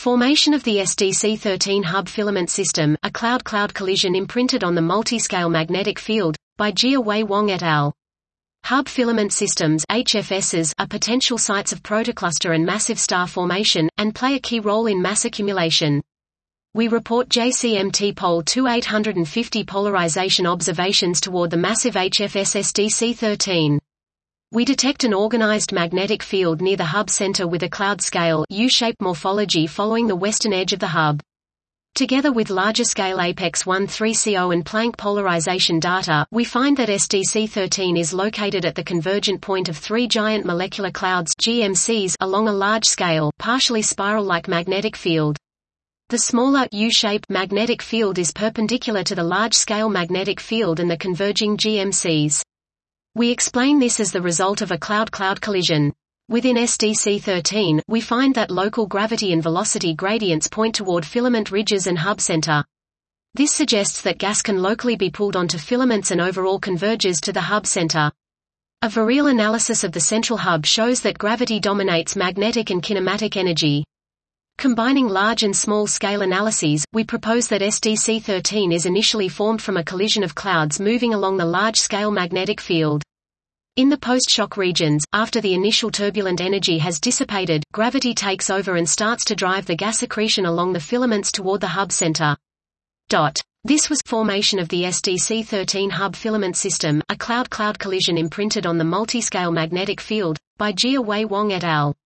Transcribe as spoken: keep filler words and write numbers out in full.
Formation of the S D C thirteen hub filament system, a cloud-cloud collision imprinted on the multiscale magnetic field, by Jia Wei Wang et al. Hub filament systems H F Ss are potential sites of protocluster and massive star formation, and play a key role in mass accumulation. We report J C M T Pol two eight fifty polarization observations toward the massive H F S S D C thirteen. We detect an organized magnetic field near the hub center with a cloud-scale U-shaped morphology following the western edge of the hub. Together with larger-scale Apex thirteen C O and Planck polarization data, we find that S D C thirteen is located at the convergent point of three giant molecular clouds G M Cs along a large-scale, partially spiral-like magnetic field. The smaller, U-shaped magnetic field is perpendicular to the large-scale magnetic field and the converging G M Cs. We explain this as the result of a cloud-cloud collision. Within S D C thirteen, we find that local gravity and velocity gradients point toward filament ridges and hub center. This suggests that gas can locally be pulled onto filaments and overall converges to the hub center. A virial analysis of the central hub shows that gravity dominates magnetic and kinematic energy. Combining large and small scale analyses, we propose that S D C thirteen is initially formed from a collision of clouds moving along the large-scale magnetic field. In the post-shock regions, after the initial turbulent energy has dissipated, gravity takes over and starts to drive the gas accretion along the filaments toward the hub center. Dot. This was formation of the S D C thirteen hub filament system, a cloud-cloud collision imprinted on the multiscale magnetic field, by Jia Wei Wang et al.